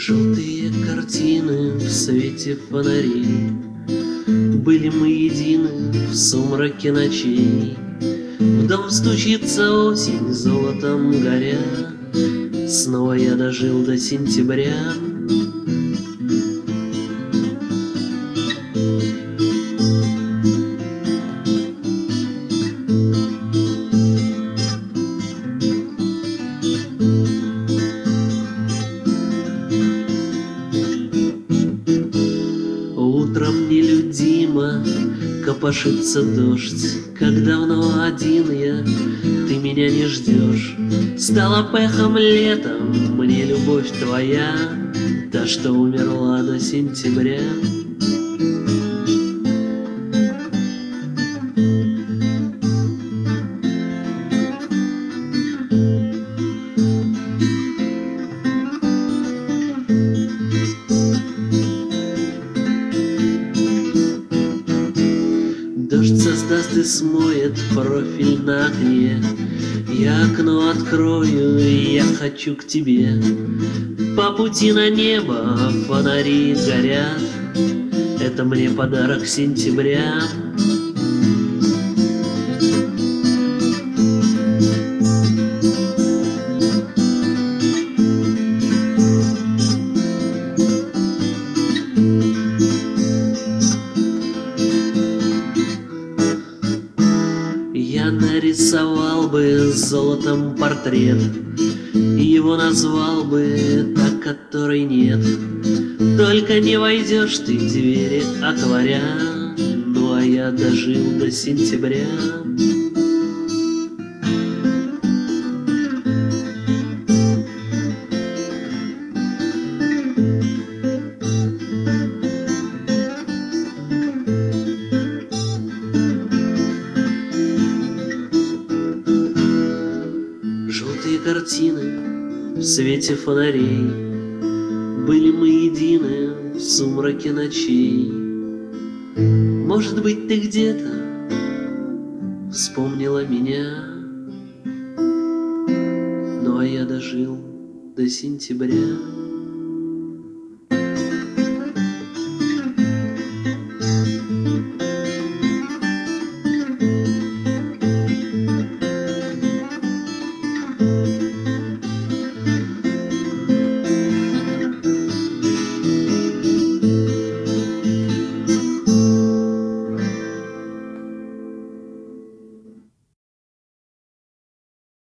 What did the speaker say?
Желтые картины в свете фонарей, были мы едины в сумраке ночей. В дом стучится осень, золотом горя, снова я дожил до сентября. Утром нелюдимо копошится дождь, как давно один я, ты меня не ждешь. Стала пэхом летом мне любовь твоя, та, что умерла до сентября. Дождь создаст и смоет профиль на окне. Я окно открою, и я хочу к тебе. По пути на небо фонари горят, это мне подарок сентября. Я нарисовал бы золотом портрет, и его назвал бы та, которой нет. Только не войдешь ты, двери отворя, ну а я дожил до сентября. Желтые картины в свете фонарей, были мы едины в сумраке ночей. Может быть, ты где-то вспомнила меня, ну а я дожил до сентября.